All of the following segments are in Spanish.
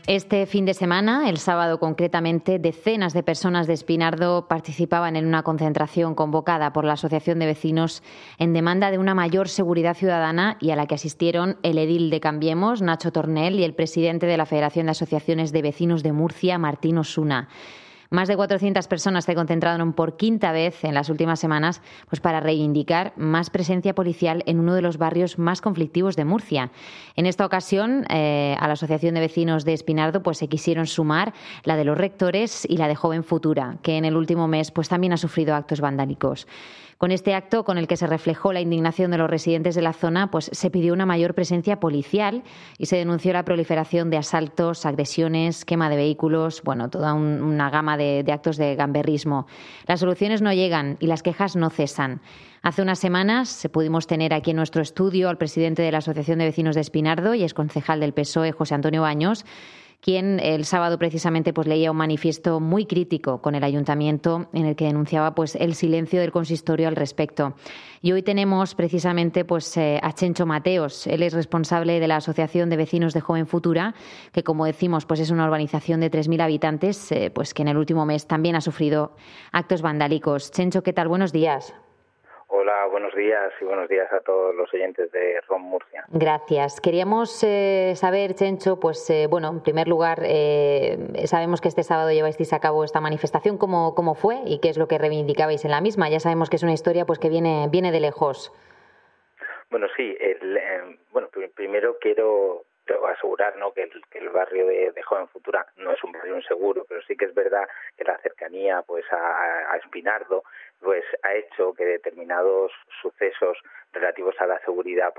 Este fin de semana, el sábado concretamente, decenas de personas de Espinardo participaban en una concentración convocada por la Asociación de Vecinos en demanda de una mayor seguridad ciudadana y a la que asistieron el edil de Cambiemos, Nacho Tornel, y el presidente de la Federación de Asociaciones de Vecinos de Murcia, Martín Osuna. Más de 400 personas se concentraron por quinta vez en las últimas semanas para reivindicar más presencia policial en uno de los barrios más conflictivos de Murcia. En esta ocasión, a la Asociación de Vecinos de Espinardo se quisieron sumar la de los rectores y la de Joven Futura, que en el último mes también ha sufrido actos vandálicos. Con este acto, con el que se reflejó la indignación de los residentes de la zona, se pidió una mayor presencia policial y se denunció la proliferación de asaltos, agresiones, quema de vehículos, toda una gama de actos de gamberrismo. Las soluciones no llegan y las quejas no cesan. Hace unas semanas pudimos tener aquí en nuestro estudio al presidente de la Asociación de Vecinos de Espinardo y exconcejal del PSOE, José Antonio Baños, quien el sábado precisamente leía un manifiesto muy crítico con el ayuntamiento en el que denunciaba el silencio del consistorio al respecto. Y hoy tenemos precisamente a Chencho Mateos. Él es responsable de la Asociación de Vecinos de Joven Futura, que como decimos es una urbanización de 3.000 habitantes que en el último mes también ha sufrido actos vandálicos. Chencho, ¿qué tal? Buenos días. Hola, buenos días y buenos días a todos los oyentes de ROM Murcia. Gracias. Queríamos saber, Chencho, en primer lugar, sabemos que este sábado llevasteis a cabo esta manifestación. ¿Cómo fue y qué es lo que reivindicabais en la misma? Ya sabemos que es una historia que viene de lejos. Bueno, sí. Primero quiero asegurar, ¿no?, que el barrio de Joven Futura no es un barrio inseguro, pero sí que es verdad que la cercanía a Espinardo ha hecho que determinados sucesos relativos a la seguridad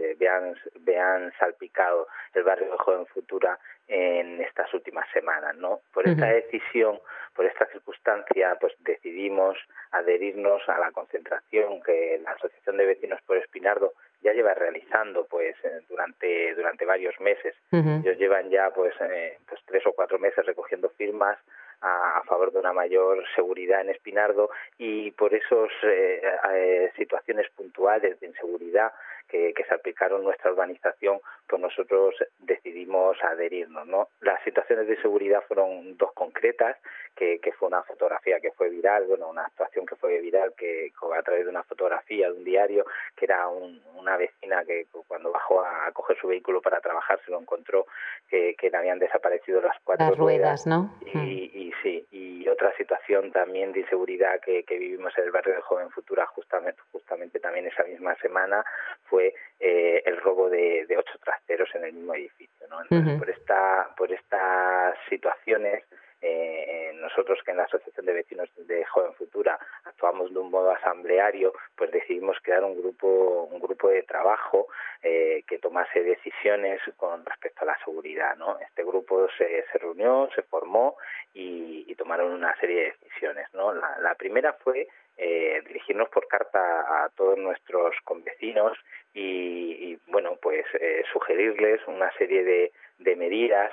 vean salpicado el barrio de Joven Futura en estas últimas semanas, ¿no? Por esta decisión, por esta circunstancia, decidimos adherirnos a la concentración que la Asociación de Vecinos por Espinardo ya lleva realizando durante varios meses. Ellos llevan ya 3 o 4 meses recogiendo firmas a favor de una mayor seguridad en Espinardo, y por esas situaciones puntuales de inseguridad que salpicaron nuestra urbanización, nosotros decidimos adherirnos, ¿no? Las situaciones de seguridad fueron dos concretas, que fue una fotografía que fue viral, una actuación que fue viral que a través de una fotografía de un diario, que era una vecina que cuando bajó a coger su vehículo para trabajar se lo encontró que le habían desaparecido las 4 ruedas, ¿no? Y otra situación también de inseguridad que vivimos en el barrio de Joven Futura justamente también esa misma semana fue el robo de 8 trasteros en el mismo edificio, ¿no? Entonces, por estas situaciones, nosotros, que en la Asociación de Vecinos de Joven Futura actuamos de un modo asambleario, decidimos crear un grupo de trabajo que tomase decisiones con respecto a la seguridad, ¿no? Este grupo se reunió, se formó y tomaron una serie de decisiones, ¿no? La primera fue dirigirnos por carta a todos nuestros convecinos y sugerirles una serie de medidas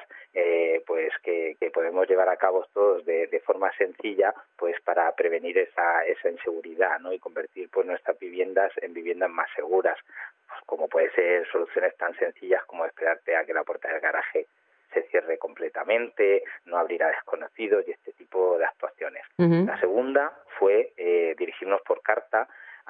que podemos llevar a cabo todos de forma sencilla para prevenir esa inseguridad, ¿no?, y convertir nuestras viviendas en viviendas más seguras, como puede ser soluciones tan sencillas como esperarte a que la puerta del garaje se cierre completamente, no abrir a desconocidos y este tipo de actuaciones. La segunda fue dirigirnos por carta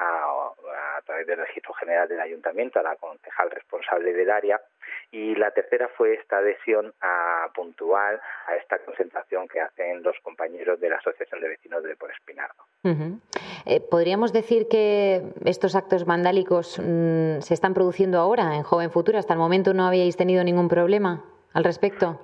a través del Registro General del Ayuntamiento a la concejal responsable del área, y la tercera fue esta adhesión puntual a esta concentración que hacen los compañeros de la Asociación de Vecinos de Por Espinardo. ¿Podríamos decir que estos actos vandálicos se están produciendo ahora en Joven Futura? ¿Hasta el momento no habíais tenido ningún problema al respecto?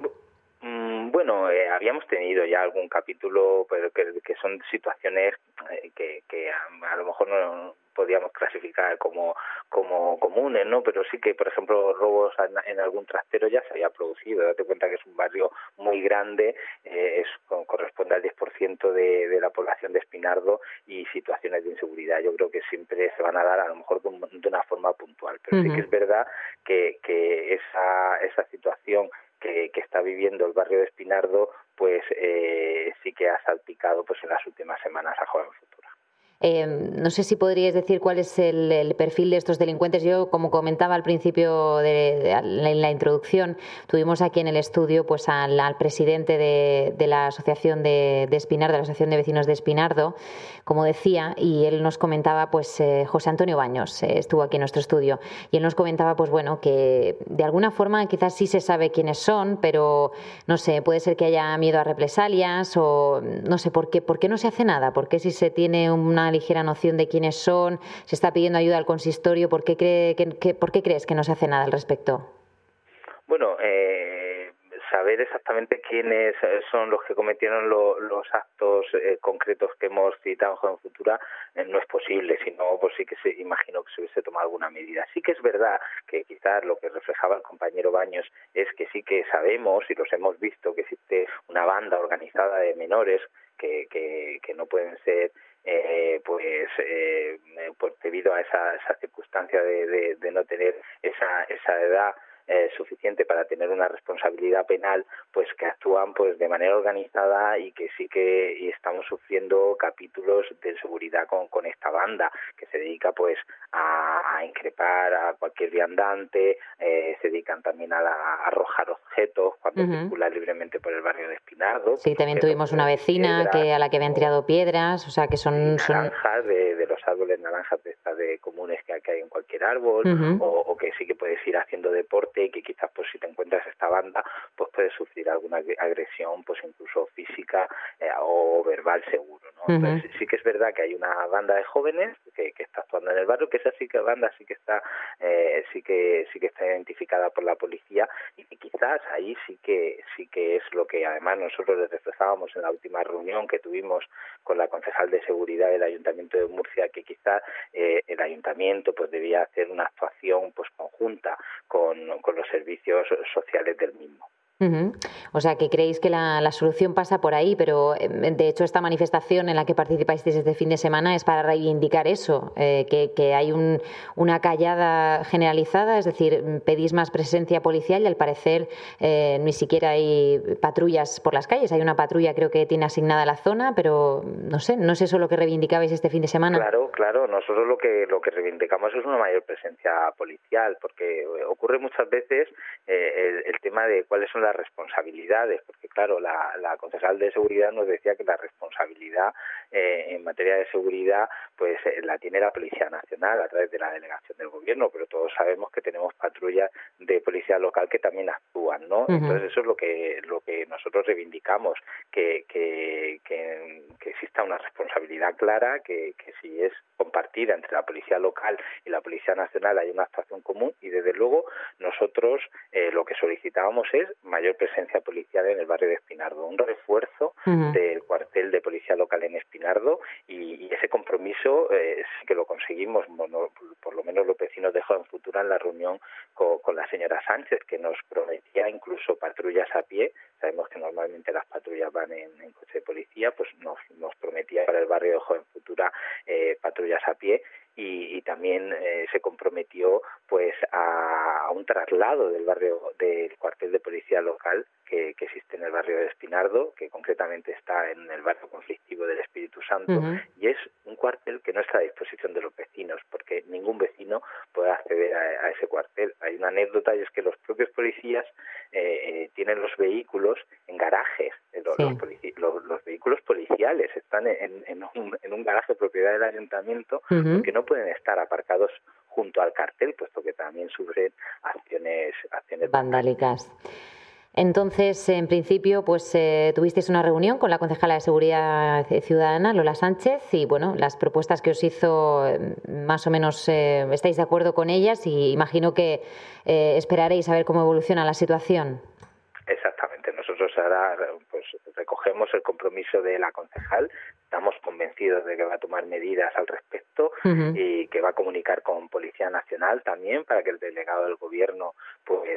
Habíamos tenido ya algún capítulo, pero que son situaciones que a lo mejor no podíamos clasificar como comunes, ¿no? Pero sí que, por ejemplo, robos en algún trastero ya se había producido. Date cuenta que es un barrio muy grande, corresponde al 10% de la población de Espinardo, y situaciones de inseguridad yo creo que siempre se van a dar, a lo mejor de una forma puntual. Pero sí que es verdad que esa situación que está viviendo el barrio de Espinardo sí que ha salpicado en las últimas semanas a Joven Futura. No sé si podríais decir cuál es el perfil de estos delincuentes. Yo, como comentaba al principio en la introducción, tuvimos aquí en el estudio pues al presidente de la asociación de Espinardo, de la Asociación de Vecinos de Espinardo, como decía, y él nos comentaba, pues José Antonio Baños estuvo aquí en nuestro estudio, y él nos comentaba, pues bueno, que de alguna forma quizás sí se sabe quiénes son, pero no sé, puede ser que haya miedo a represalias o no sé, ¿por qué no se hace nada? ¿Por qué si se tiene una ligera noción de quiénes son, se está pidiendo ayuda al consistorio, ¿por qué crees que no se hace nada al respecto? Bueno, saber exactamente quiénes son los que cometieron los actos concretos que hemos citado en Joven Futura no es posible, sino pues sí que se imagino que se hubiese tomado alguna medida. Sí que es verdad que quizás lo que reflejaba el compañero Baños es que sí que sabemos y los hemos visto que existe una banda organizada de menores que no pueden ser pues debido a esa circunstancia de no tener esa edad suficiente para tener una responsabilidad penal, pues que actúan pues de manera organizada y que sí que y estamos sufriendo capítulos de seguridad con esta banda que se dedica pues a increpar a cualquier viandante, se dedican también a arrojar objetos cuando circulan libremente por el barrio de Espinardo. Sí, también tuvimos una vecina a la que habían tirado piedras, o sea que son naranjas de los árboles naranjas de comunes que hay en cualquier árbol, o que sí que puedes ir haciendo deporte y que quizás pues si te encuentras esta banda pues puedes sufrir alguna agresión pues incluso física o verbal seguro, ¿no? Entonces sí que es verdad que hay una banda de jóvenes que está actuando en el barrio, que esa sí que banda sí que está identificada por la policía y quizás ahí sí que es lo que además nosotros les reflejábamos en la última reunión que tuvimos con la concejal de seguridad del Ayuntamiento de Murcia, que quizás el Ayuntamiento pues debía hacer una actuación pues conjunta con los servicios sociales del mismo. O sea, que creéis que la solución pasa por ahí, pero de hecho esta manifestación en la que participáis este fin de semana es para reivindicar eso, que hay una callada generalizada, es decir, pedís más presencia policial y al parecer ni siquiera hay patrullas por las calles. Hay una patrulla creo que tiene asignada la zona, pero no sé, ¿no es eso lo que reivindicabais este fin de semana? Claro, nosotros lo que reivindicamos es una mayor presencia policial, porque ocurre muchas veces el tema de cuáles son las responsabilidades, porque claro, la concejal de seguridad nos decía que la responsabilidad en materia de seguridad pues la tiene la Policía Nacional a través de la delegación del gobierno, pero todos sabemos que tenemos patrullas de policía local que también actúan, ¿no? Entonces eso es lo que nosotros reivindicamos, que exista una responsabilidad clara, que si es compartida entre la policía local y la Policía Nacional hay una actuación común y desde luego nosotros lo que solicitábamos es mayor presencia policial en el barrio de Espinardo, un refuerzo del cuartel de policía local en Espinardo y ese compromiso sí que lo conseguimos, por lo menos los vecinos de Joven Futura en la reunión con la señora Sánchez, que nos prometía incluso patrullas a pie. Sabemos que normalmente las patrullas van en coche de policía, pues nos prometía para el barrio de Joven Futura patrullas a pie y también se comprometió pues a un traslado del cuartel de policía local que existe en el barrio de Espinardo, que concretamente está en el barrio conflictivo del Espíritu Santo, y es un cuartel que no está a disposición de los vecinos, porque ningún vecino puede acceder a ese cuartel. Hay una anécdota y es que los propios policías tienen los vehículos en garajes, los vehículos policiales están en un garaje propiedad del ayuntamiento porque no pueden estar aparcados junto al cartel, puesto que también sufren acciones vandálicas. Entonces, en principio, pues tuvisteis una reunión con la concejala de Seguridad Ciudadana, Lola Sánchez, y bueno, las propuestas que os hizo, más o menos estáis de acuerdo con ellas y imagino que esperaréis a ver cómo evoluciona la situación. Exactamente, nosotros ahora pues recogemos el compromiso de la concejal, estamos convencidos de que va a tomar medidas al respecto y que va a comunicar con Policía Nacional también para que el delegado del gobierno pues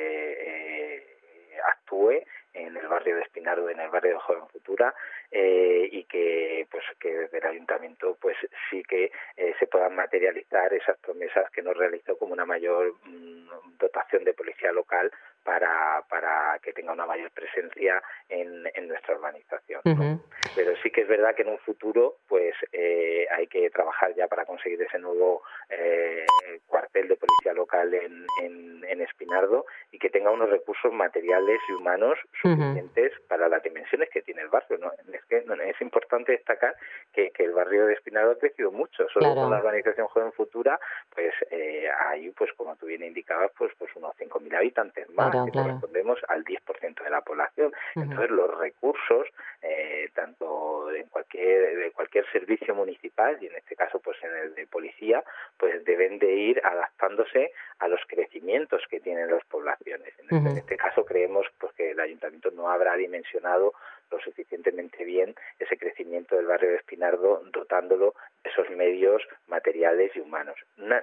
actúe en el barrio de Espinardo, en el barrio de Joven Futura y que desde el ayuntamiento pues sí que se puedan materializar esas promesas que nos realizó como una mayor dotación de policía local para que tenga una mayor presencia en nuestra urbanización, ¿no? Pero sí que es verdad que en un futuro pues hay que trabajar ya para conseguir ese nuevo cuartel de policía local en Espinardo, y que tenga unos recursos materiales y humanos suficientes para las dimensiones que tiene el barrio, ¿no? Es importante destacar que el barrio de Espinardo ha crecido mucho, solo con la urbanización Joven Futura pues hay, pues como tú bien indicabas, pues unos 5.000 habitantes más, que correspondemos al 10% de la población. Entonces los recursos, tanto de cualquier servicio municipal, y en este caso pues en el de policía, pues deben de ir adaptándose a los crecimientos que tienen las poblaciones. En este caso creemos pues que el ayuntamiento no habrá dimensionado lo suficientemente bien ese crecimiento del barrio de Espinardo, dotándolo de esos medios materiales y humanos.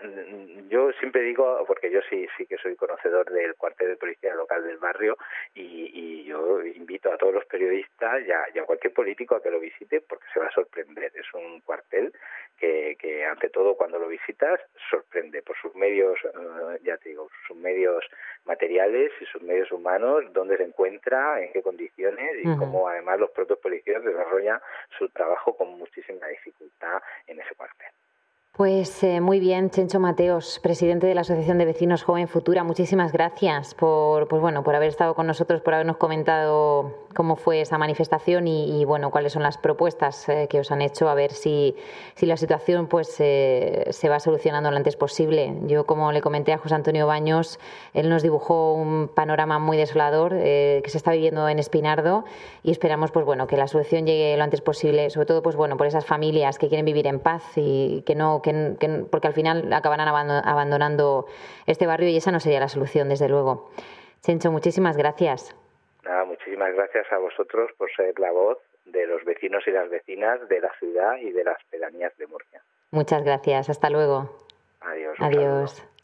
Yo siempre digo, porque yo sí que soy conocedor del cuartel de policía local del barrio, y yo invito a todos los periodistas y a cualquier político a que lo visite, porque se va a sorprender. Es un cuartel que ante todo cuando lo visitas sorprende por sus medios, ya te digo, sus medios materiales y sus medios humanos, dónde se encuentra, en qué condiciones, y cómo además los propios policías desarrollan su trabajo con muchísima dificultad en ese cuartel. Pues muy bien, Chencho Mateos, presidente de la Asociación de Vecinos Joven Futura, muchísimas gracias por haber estado con nosotros, por habernos comentado cómo fue esa manifestación y cuáles son las propuestas que os han hecho, a ver si la situación pues se va solucionando lo antes posible. Yo, como le comenté a José Antonio Baños, él nos dibujó un panorama muy desolador que se está viviendo en Espinardo, y esperamos pues que la solución llegue lo antes posible, sobre todo pues por esas familias que quieren vivir en paz y porque al final acabarán abandonando este barrio, y esa no sería la solución, desde luego. Chencho, muchísimas gracias. Nada, muchísimas gracias a vosotros por ser la voz de los vecinos y las vecinas de la ciudad y de las pedanías de Murcia. Muchas gracias. Hasta luego. Adiós. Adiós.